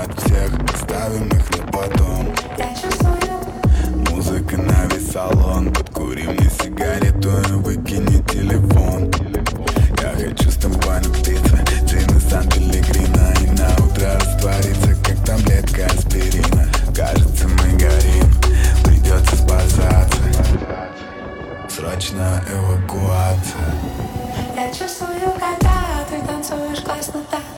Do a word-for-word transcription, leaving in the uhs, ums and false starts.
от всех, оставим их на потом. Музыка на весь салон, подкури мне сигарету и выкини телефон. Я хочу с тобой напиться джина Санта-Легрина и на утро раствориться, как таблетка аспирина. Кажется, мы горим, придется спасаться. Срочная эвакуация.